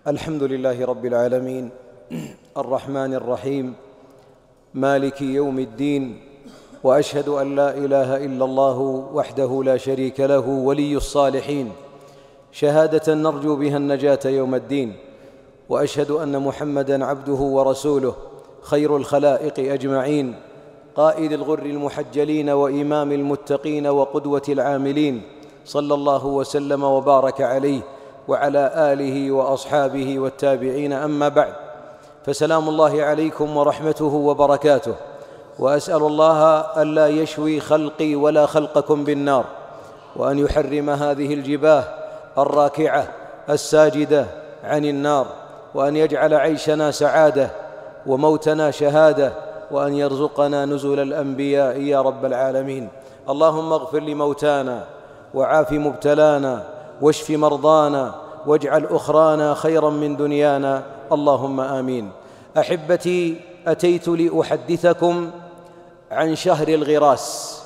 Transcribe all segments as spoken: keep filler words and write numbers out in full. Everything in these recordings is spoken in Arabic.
الحمد لله رب العالمين الرحمن الرحيم مالك يوم الدين، وأشهد أن لا إله إلا الله وحده لا شريك له ولي الصالحين، شهادة نرجو بها النجاة يوم الدين. وأشهد أن محمدًا عبده ورسوله خير الخلائق أجمعين، قائد الغر المحجلين وإمام المتقين وقدوة العاملين، صلى الله وسلم وبارك عليه وعلى آله وأصحابه والتابعين. أما بعد، فسلام الله عليكم ورحمته وبركاته، وأسأل الله ألا يشوي خلقي ولا خلقكم بالنار، وأن يحرم هذه الجباه الراكعة الساجدة عن النار، وأن يجعل عيشنا سعادة وموتنا شهادة، وأن يرزقنا نزل الأنبياء يا رب العالمين. اللهم اغفر لموتانا وعاف مبتلانا واشف مرضانا واجعل أخرانا خيرا من دنيانا، اللهم آمين. أحبتي، أتيت لأحدثكم عن شهر الغراس.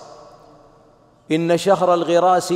إن شهر الغراس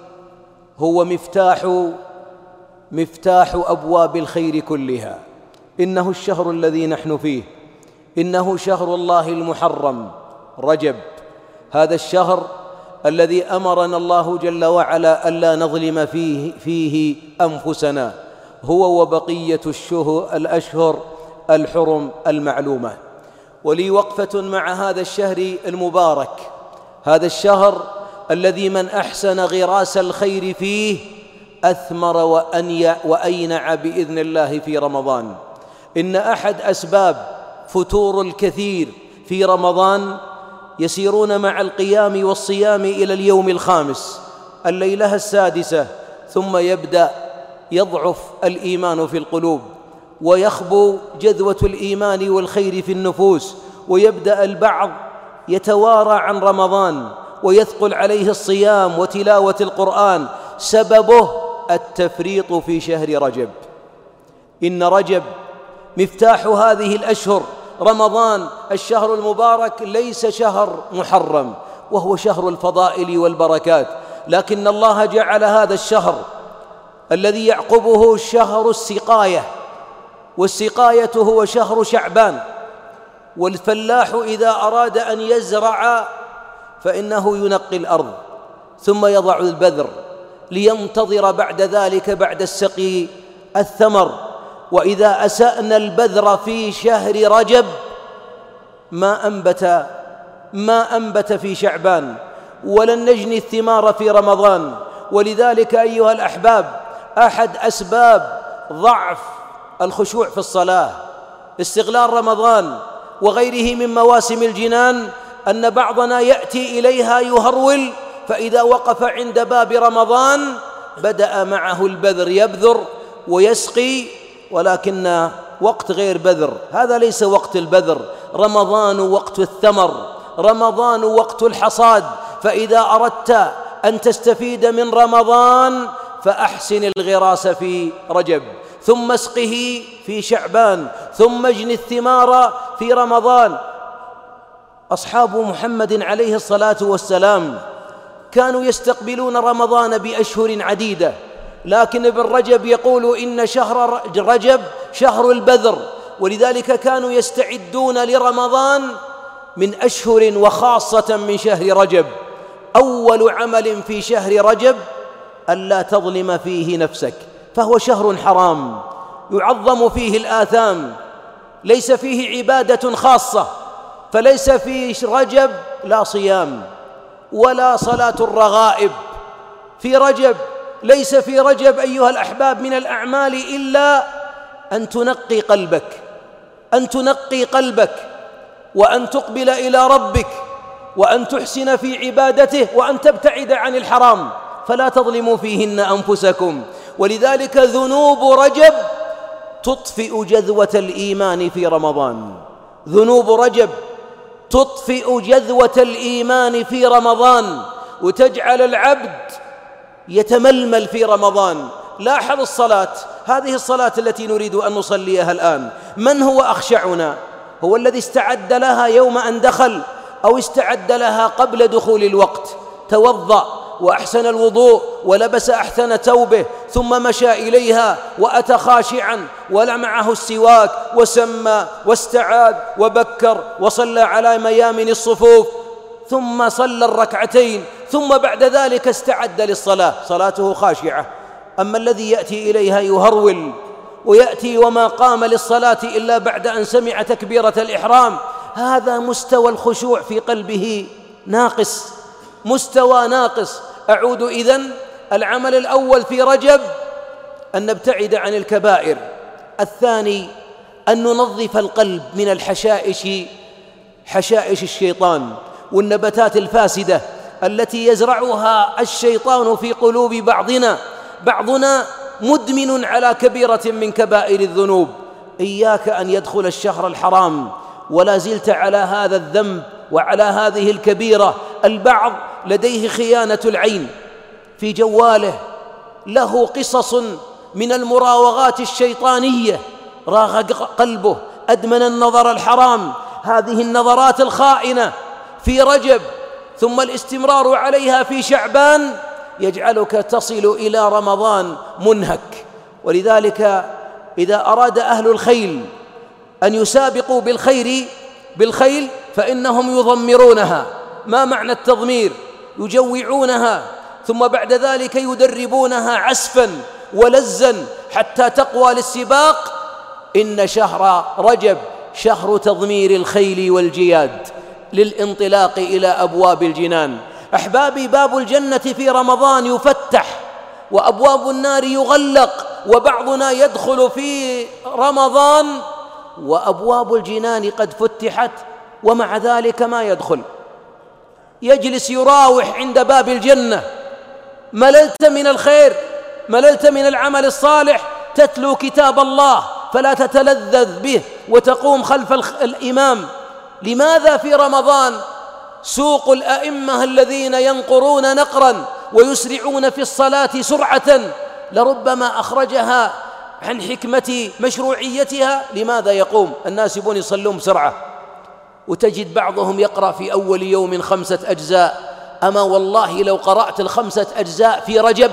هو مفتاح مفتاح أبواب الخير كلها. إنه الشهر الذي نحن فيه، إنه شهر الله المحرم رجب، هذا الشهر الذي أمرنا الله جل وعلا ألا نظلم فيه, فيه أنفسنا، هو وبقية الشهر الأشهر الحرم المعلومة. ولي وقفة مع هذا الشهر المبارك، هذا الشهر الذي من أحسن غراس الخير فيه أثمر وأينع بإذن الله في رمضان. إن أحد أسباب فتور الكثير في رمضان يسيرون مع القيام والصيام إلى اليوم الخامس، الليلة السادسة، ثم يبدأ يضعف الإيمان في القلوب، ويخبو جذوة الإيمان والخير في النفوس، ويبدأ البعض يتوارى عن رمضان ويثقل عليه الصيام وتلاوة القرآن، سببه التفريط في شهر رجب. إن رجب مفتاح هذه الأشهر، رمضان الشهر المبارك ليس شهر محرم، وهو شهر الفضائل والبركات، لكن الله جعل هذا الشهر الذي يعقبه شهر السقاية، والسقاية هو شهر شعبان. والفلاح إذا أراد أن يزرع فإنه ينقي الأرض ثم يضع البذر لينتظر بعد ذلك بعد السقي الثمر. وإذا أسأنا البذر في شهر رجب ما أنبت ما أنبت في شعبان، ولن نجني الثمار في رمضان. ولذلك أيها الأحباب، أحد أسباب ضعف الخشوع في الصلاة، استغلال رمضان وغيره من مواسم الجنان، أن بعضنا يأتي إليها يهرول، فإذا وقف عند باب رمضان بدأ معه البذر، يبذر ويسقي، ولكن وقت غير بذر، هذا ليس وقت البذر. رمضان وقت الثمر، رمضان وقت الحصاد. فإذا أردت أن تستفيد من رمضان فأحسن الغراس في رجب، ثم اسقه في شعبان، ثم اجن الثمار في رمضان. أصحاب محمد عليه الصلاة والسلام كانوا يستقبلون رمضان بأشهر عديدة، لكن ابن رجب يقول إن شهر رجب شهر البذر، ولذلك كانوا يستعدون لرمضان من أشهر، وخاصة من شهر رجب. أول عمل في شهر رجب ألا تظلم فيه نفسك، فهو شهر حرام يعظم فيه الآثام، ليس فيه عبادة خاصة، فليس في رجب لا صيام ولا صلاة الرغائب. في رجب ليس في رجب أيها الأحباب من الأعمال إلا أن تنقي قلبك، أن تنقي قلبك وأن تقبل إلى ربك، وأن تحسن في عبادته، وأن تبتعد عن الحرام، فلا تظلموا فيهن أنفسكم. ولذلك ذنوب رجب تطفئ جذوة الإيمان في رمضان، ذنوب رجب تطفئ جذوة الإيمان في رمضان، وتجعل العبد يتململ في رمضان. لاحظ الصلاة، هذه الصلاة التي نريد أن نصليها الآن، من هو أخشعنا؟ هو الذي استعد لها يوم أن دخل، أو استعد لها قبل دخول الوقت، توضأ وأحسن الوضوء ولبس أحسن ثوبه ثم مشى إليها وأتى خاشعا ولمعه السواك وسمى واستعاذ وبكر وصلى على ميامن الصفوف ثم صلى الركعتين ثم بعد ذلك استعد للصلاة، صلاته خاشعة. أما الذي يأتي إليها يهرول ويأتي وما قام للصلاة إلا بعد أن سمع تكبيرة الإحرام، هذا مستوى الخشوع في قلبه ناقص، مستوى ناقص. أعود إذن، العمل الأول في رجب أن نبتعد عن الكبائر، الثاني أن ننظف القلب من الحشائش، حشائش الشيطان والنبتات الفاسدة التي يزرعها الشيطان في قلوب بعضنا. بعضنا مدمن على كبيرة من كبائر الذنوب. إياك أن يدخل الشهر الحرام ولا زلت على هذا الذنب وعلى هذه الكبيرة. البعض لديه خيانة العين في جواله، له قصص من المراوغات الشيطانية، راغ قلبه، أدمن النظر الحرام. هذه النظرات الخائنة في رجب ثم الاستمرار عليها في شعبان يجعلك تصل إلى رمضان منهك. ولذلك إذا أراد أهل الخيل أن يسابقوا بالخير بالخيل فإنهم يضمرونها. ما معنى التضمير؟ يجوعونها ثم بعد ذلك يدربونها عسفا ولزا حتى تقوى للسباق. إن شهر رجب شهر تضمير الخيل والجياد للانطلاق إلى أبواب الجنان. أحبابي، باب الجنة في رمضان يفتح وأبواب النار يغلق، وبعضنا يدخل في رمضان وأبواب الجنان قد فتحت ومع ذلك ما يدخل، يجلس يراوح عند باب الجنة. مللت من الخير، مللت من العمل الصالح، تتلو كتاب الله فلا تتلذذ به وتقوم خلف الإمام. لماذا في رمضان سوق الأئمة الذين ينقرون نقرا ويسرعون في الصلاة سرعة لربما أخرجها عن حكمة مشروعيتها؟ لماذا يقوم الناس يبون يصلون بسرعة؟ وتجد بعضهم يقرأ في أول يوم خمسة أجزاء. أما والله لو قرأت الخمسة أجزاء في رجب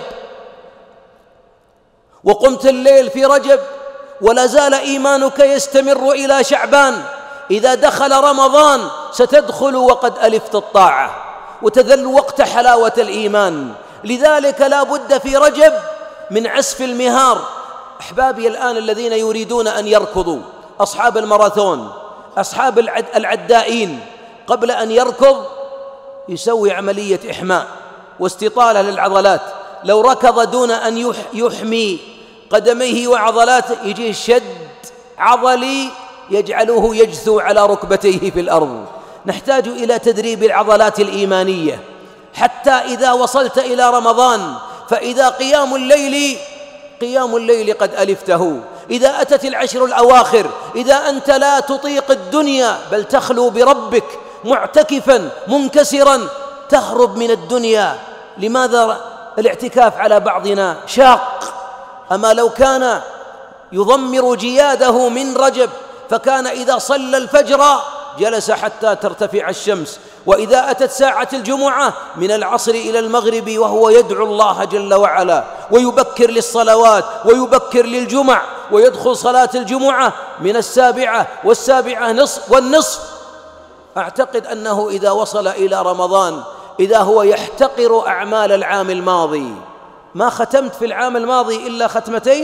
وقمت الليل في رجب ولا زال إيمانك يستمر إلى شعبان، إذا دخل رمضان ستدخل وقد ألفت الطاعة وتذل وقت حلاوة الإيمان. لذلك لا بد في رجب من عسف المهار. أحبابي الآن الذين يريدون أن يركضوا، أصحاب الماراثون، أصحاب العدائين، قبل أن يركض يسوي عملية إحماء واستطالة للعضلات. لو ركض دون أن يحمي قدميه وعضلاته يجيه شد عضلي يجعله يجثو على ركبتيه في الأرض. نحتاج إلى تدريب العضلات الإيمانية حتى إذا وصلت إلى رمضان فإذا قيام الليل قيام الليل قد ألفته، إذا أتت العشر الأواخر، إذا أنت لا تطيق الدنيا بل تخلو بربك معتكفا منكسرا تهرب من الدنيا. لماذا الاعتكاف على بعضنا شاق؟ أما لو كان يضمر جياده من رجب فكان إذا صلى الفجر جلس حتى ترتفع الشمس، وإذا أتت ساعة الجمعة من العصر إلى المغرب وهو يدعو الله جل وعلا ويبكر للصلوات ويبكر للجمع، ويدخل صلاة الجمعة من السابعة والسابعة نصف والنصف. أعتقد أنه إذا وصل إلى رمضان إذا هو يحتقر أعمال العام الماضي. ما ختمت في العام الماضي إلا ختمتين،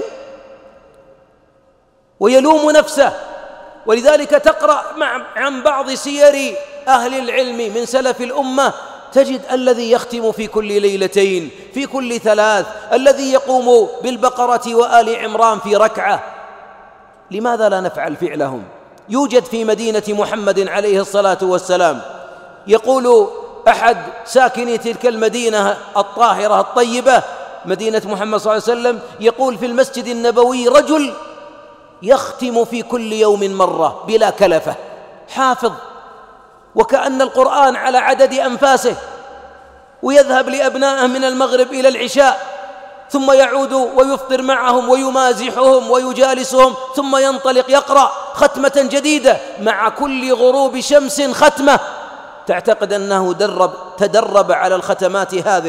ويلوم نفسه. ولذلك تقرأ عن بعض سير أهل العلم من سلف الأمة تجد الذي يختم في كل ليلتين، في كل ثلاث، الذي يقوم بالبقرة وآل عمران في ركعة. لماذا لا نفعل فعلهم؟ يوجد في مدينة محمد عليه الصلاة والسلام، يقول أحد ساكني تلك المدينة الطاهرة الطيبة مدينة محمد صلى الله عليه وسلم، يقول في المسجد النبوي رجل يختم في كل يوم مرة بلا كلفة، حافظ وكأن القرآن على عدد أنفاسه، ويذهب لأبنائه من المغرب إلى العشاء ثم يعود ويفطر معهم ويمازحهم ويجالسهم ثم ينطلق يقرأ ختمة جديدة مع كل غروب شمس ختمة. تعتقد أنه درب تدرب على الختمات هذه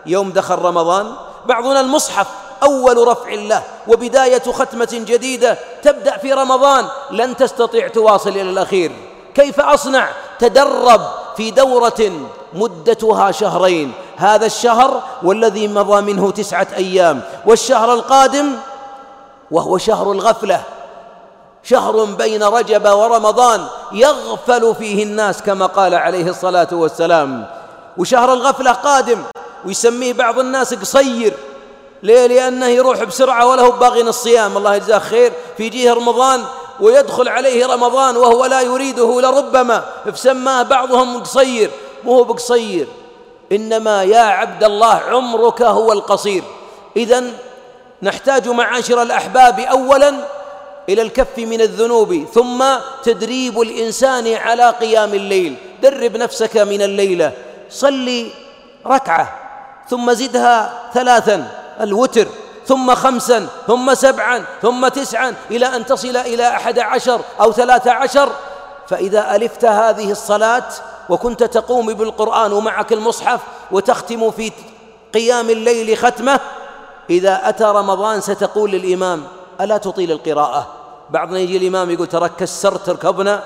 يوم دخل رمضان بعضنا المصحف أول رفع له وبداية ختمة جديدة تبدأ في رمضان، لن تستطيع تواصل إلى الأخير. كيف أصنع؟ تدرب في دورة مدتها شهرين، هذا الشهر والذي مضى منه تسعة أيام، والشهر القادم وهو شهر الغفلة، شهر بين رجب ورمضان يغفل فيه الناس كما قال عليه الصلاة والسلام. وشهر الغفلة قادم، ويسميه بعض الناس قصير. ليه؟ لأنه يروح بسرعة وله باغين الصيام، الله يجزاه خير، في جيه رمضان ويدخل عليه رمضان وهو لا يريده لربما، فسماه بعضهم قصير. مو هو بقصير، إنما يا عبد الله عمرك هو القصير. إذن نحتاج معاشر الأحباب أولا إلى الكف من الذنوب، ثم تدريب الإنسان على قيام الليل. درب نفسك من الليلة، صلي ركعة ثم زدها ثلاثا الوتر، ثم خمسا، ثم سبعا، ثم تسعا، إلى أن تصل إلى أحد عشر أو ثلاثة عشر. فإذا ألفت هذه الصلاة وكنت تقوم بالقرآن ومعك المصحف وتختم في قيام الليل ختمة، إذا أتى رمضان ستقول للإمام: ألا تطيل القراءة؟ بعضنا يجي الإمام يقول: ترى كسرت ركبنا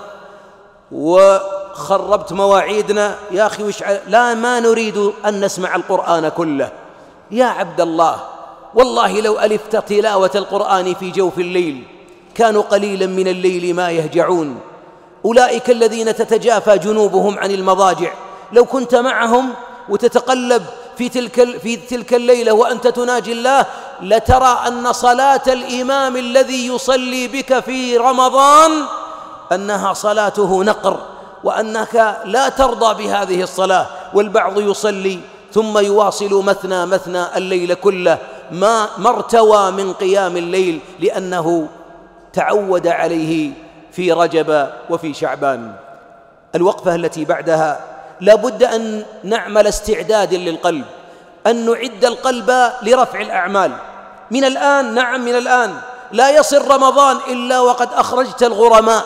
وخربت مواعيدنا يا أخي وش ع... لا، ما نريد أن نسمع القرآن كله يا عبد الله. والله لو ألفت تلاوة القرآن في جوف الليل كانوا قليلا من الليل ما يهجعون. أولئك الذين تتجافى جنوبهم عن المضاجع، لو كنت معهم وتتقلب في تلك في تلك الليلة وأنت تناجي الله، لترى أن صلاة الإمام الذي يصلي بك في رمضان أنها صلاته نقر، وأنك لا ترضى بهذه الصلاة. والبعض يصلي ثم يواصل مثنى مثنى الليل كله، ما مرتوى من قيام الليل، لأنه تعود عليه في رجب وفي شعبان. الوقفة التي بعدها لا بد أن نعمل استعداد للقلب، أن نعد القلب لرفع الأعمال من الآن. نعم، من الآن. لا يصل رمضان إلا وقد أخرجت الغرماء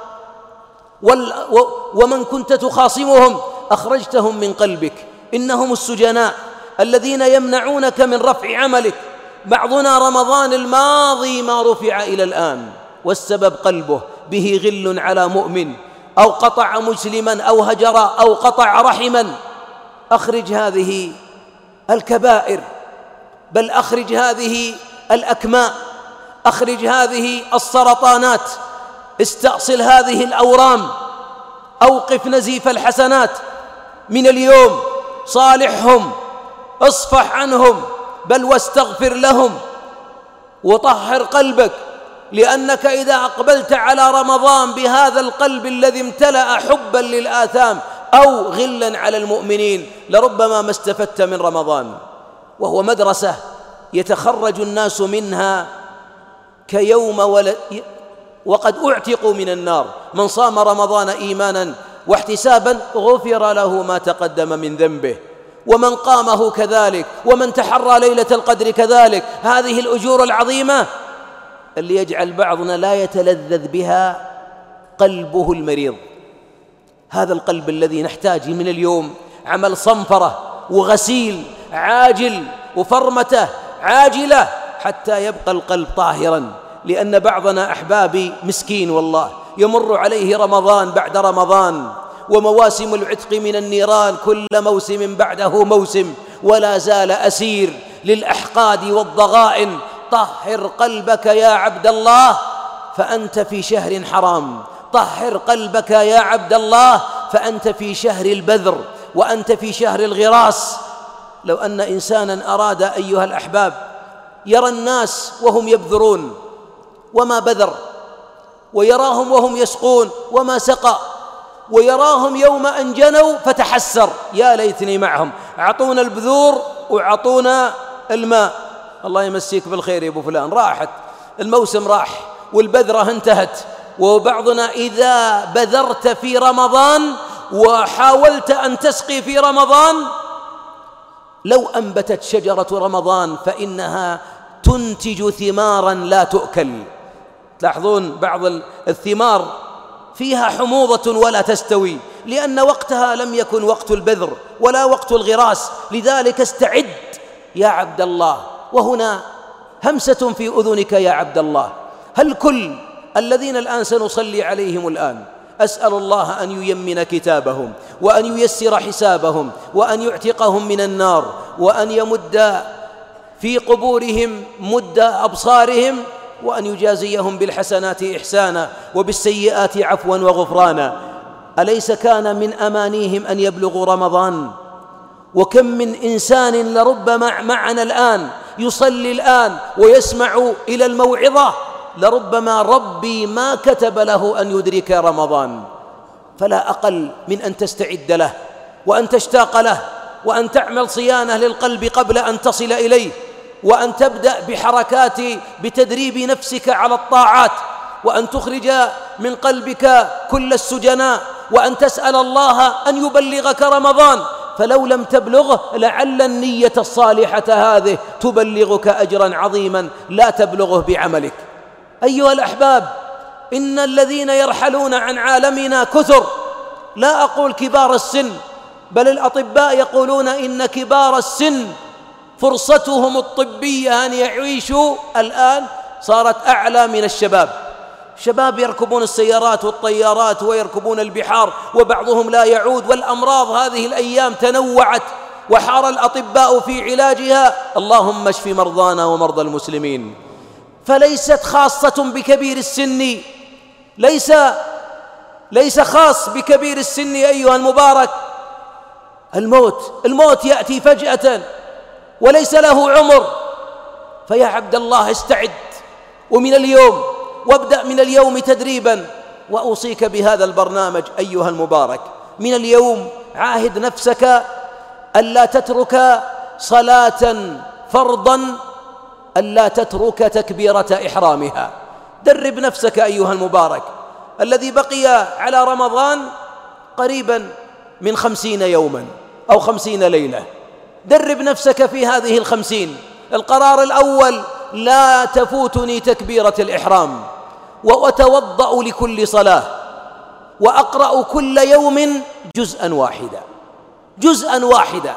ومن كنت تخاصمهم أخرجتهم من قلبك. إنهم السجناء الذين يمنعونك من رفع عملك. بعضنا رمضان الماضي ما رفع إلى الآن، والسبب قلبه به غل على مؤمن، أو قطع مسلما، أو هجر، أو قطع رحما. أخرج هذه الكبائر، بل أخرج هذه الأكماء، أخرج هذه السرطانات، استأصل هذه الأورام، أوقف نزيف الحسنات من اليوم. صالحهم، اصفح عنهم، بل واستغفر لهم، وطهر قلبك. لأنك إذا أقبلت على رمضان بهذا القلب الذي امتلأ حبا للآثام أو غلا على المؤمنين، لربما ما استفدت من رمضان. وهو مدرسة يتخرج الناس منها كيوم ولد وقد أعتقوا من النار. من صام رمضان إيمانا واحتسابا غفر له ما تقدم من ذنبه، ومن قامه كذلك، ومن تحرى ليلة القدر كذلك. هذه الأجور العظيمة اللي يجعل بعضنا لا يتلذذ بها قلبه المريض. هذا القلب الذي نحتاج من اليوم عمل صنفرة وغسيل عاجل وفرمته عاجلة حتى يبقى القلب طاهرا. لأن بعضنا أحبابي مسكين والله، يمر عليه رمضان بعد رمضان، ومواسم العتق من النيران كل موسم بعده موسم، ولا زال أسير للأحقاد والضغائن. طهر قلبك يا عبد الله فأنت في شهر حرام، طهر قلبك يا عبد الله فأنت في شهر البذر، وأنت في شهر الغراس. لو أن إنسانا أراد أيها الأحباب يرى الناس وهم يبذرون وما بذر، ويراهم وهم يسقون وما سقى، ويراهم يوم أن جنوا فتحسر: يا ليتني معهم، أعطونا البذور وأعطونا الماء. الله يمسيك بالخير يا أبو فلان، راحت الموسم، راح والبذرة انتهت. وبعضنا إذا بذرت في رمضان وحاولت أن تسقي في رمضان، لو أنبتت شجرة رمضان فإنها تنتج ثمارا لا تؤكل. تلاحظون بعض الثمار فيها حموضة ولا تستوي، لأن وقتها لم يكن وقت البذر ولا وقت الغراس. لذلك استعد يا عبد الله، وهنا همسة في أذنك يا عبد الله، هل كل الذين الآن سنصلي عليهم الآن أسأل الله أن ييمن كتابهم وأن ييسر حسابهم وأن يعتقهم من النار وأن يمد في قبورهم مد أبصارهم وأن يجازيهم بالحسنات إحسانا وبالسيئات عفوا وغفرانا. أليس كان من أمانيهم أن يبلغوا رمضان؟ وكم من إنسان لربما معنا الآن يصلي الآن ويسمع إلى الموعظة لربما ربي ما كتب له أن يدرك رمضان. فلا أقل من أن تستعد له وأن تشتاق له وأن تعمل صيانة للقلب قبل أن تصل إليه، وأن تبدأ بحركات بتدريب نفسك على الطاعات، وأن تخرج من قلبك كل السجناء، وأن تسأل الله أن يبلغك رمضان، فلو لم تبلغه لعل النية الصالحة هذه تبلغك أجرا عظيما لا تبلغه بعملك. أيها الأحباب، إن الذين يرحلون عن عالمنا كثر، لا أقول كبار السن، بل الأطباء يقولون إن كبار السن فرصتهم الطبية أن يعيشوا الآن صارت أعلى من الشباب. شباب يركبون السيارات والطيارات ويركبون البحار وبعضهم لا يعود، والأمراض هذه الأيام تنوعت وحار الأطباء في علاجها. اللهم اشف مرضانا ومرضى المسلمين. فليست خاصة بكبير السن، ليس ليس خاص بكبير السن أيها المبارك. الموت الموت يأتي فجأة وليس له عمر. فيا عبد الله استعد، ومن اليوم وابدأ من اليوم تدريبا. وأوصيك بهذا البرنامج أيها المبارك، من اليوم عاهد نفسك ألا تترك صلاة فرضا، ألا تترك تكبيرة إحرامها. درب نفسك أيها المبارك الذي بقي على رمضان قريبا من خمسين يوما أو خمسين ليلة. درب نفسك في هذه الخمسين. القرار الأول: لا تفوتني تكبيرة الإحرام، وأتوضأ لكل صلاة، وأقرأ كل يوم جزءا واحدا جزءا واحدا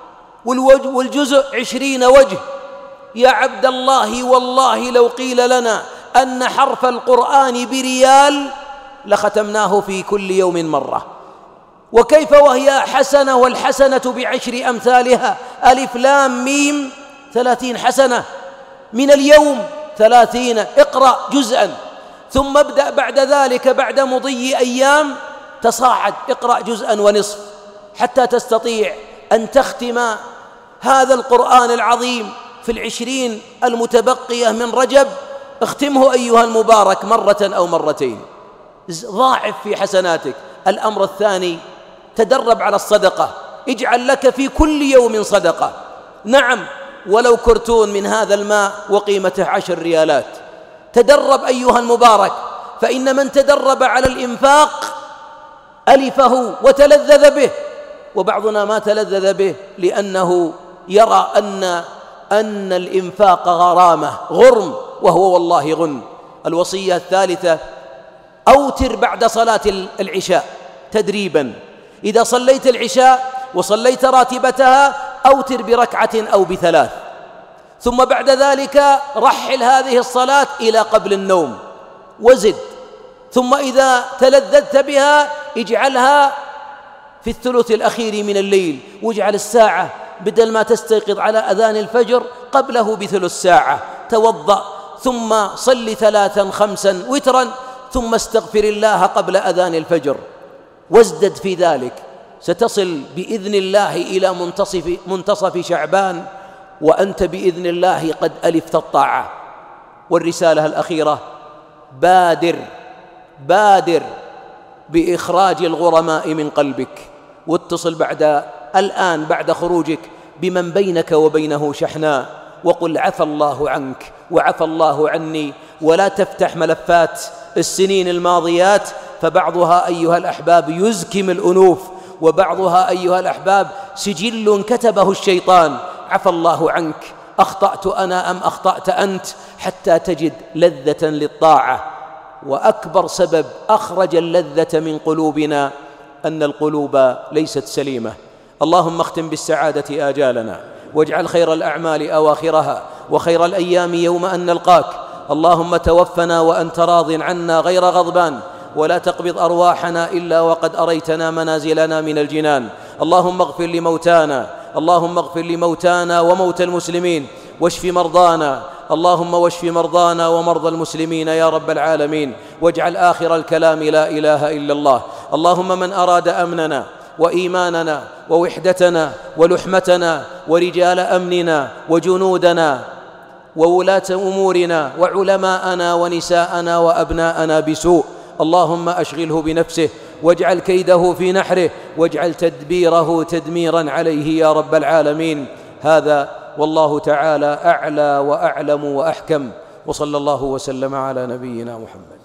والجزء عشرين وجه. يا عبد الله، والله لو قيل لنا أن حرف القرآن بريال لختمناه في كل يوم مرة. وكيف وهي حسنة، والحسنة بعشر أمثالها، ألف لام ميم ثلاثين حسنة. من اليوم ثلاثين. اقرأ جزءا، ثم ابدأ بعد ذلك بعد مضي أيام تصاعد، اقرأ جزءا ونصف حتى تستطيع أن تختم هذا القرآن العظيم في العشرين المتبقية من رجب. اختمه أيها المبارك مرة أو مرتين، ضاعف في حسناتك. الأمر الثاني: تدرب على الصدقة. اجعل لك في كل يوم صدقة، نعم ولو كرتون من هذا الماء وقيمته عشر ريالات. تدرب أيها المبارك، فإن من تدرب على الإنفاق ألفه وتلذذ به، وبعضنا ما تلذذ به لأنه يرى أن أن الإنفاق غرامة غرم، وهو والله غن. الوصية الثالثة: أوتر بعد صلاة العشاء تدريبا. إذا صليت العشاء وصليت راتبتها أوتر بركعة أو بثلاث، ثم بعد ذلك رحل هذه الصلاة إلى قبل النوم وزد، ثم إذا تلذذت بها اجعلها في الثلث الأخير من الليل، واجعل الساعة بدل ما تستيقظ على أذان الفجر قبله بثلث ساعة. توضأ ثم صل ثلاثا خمسا وترا، ثم استغفر الله قبل أذان الفجر، وازدد في ذلك. ستصل بإذن الله إلى منتصف, منتصف شعبان وأنت بإذن الله قد ألفت الطاعة. والرسالة الأخيرة: بادر بادر بإخراج الغرماء من قلبك، واتصل بعد الآن بعد خروجك بمن بينك وبينه شحناء، وقل: عفى الله عنك وعفى الله عني. ولا تفتح ملفات السنين الماضيات، فبعضها أيها الأحباب يزكم الأنوف، وبعضها أيها الأحباب سجل كتبه الشيطان. عفى الله عنك، أخطأت أنا أم أخطأت أنت، حتى تجد لذة للطاعة. وأكبر سبب أخرج اللذة من قلوبنا أن القلوب ليست سليمة. اللهم اختم بالسعادة آجالنا، واجعل خير الأعمال أواخرها وخير الأيام يوم أن نلقاك. اللهم توفنا وأنت راض عنا غير غضبان، ولا تقبض أرواحنا إلا وقد أريتنا منازلنا من الجنان. اللهم اغفر لموتانا اللهم اغفر لموتانا وموتى المسلمين، واشف مرضانا اللهم واشف مرضانا ومرضى المسلمين يا رب العالمين، واجعل آخر الكلام لا إله إلا الله. اللهم من أراد أمننا وإيماننا ووحدتنا ولحمتنا ورجال أمننا وجنودنا وولاة أمورنا وعلماءنا ونساءنا وأبناءنا بسوء، اللهم أشغله بنفسه واجعل كيده في نحره واجعل تدبيره تدميرا عليه يا رب العالمين. هذا والله تعالى أعلى وأعلم وأحكم، وصلى الله وسلم على نبينا محمد.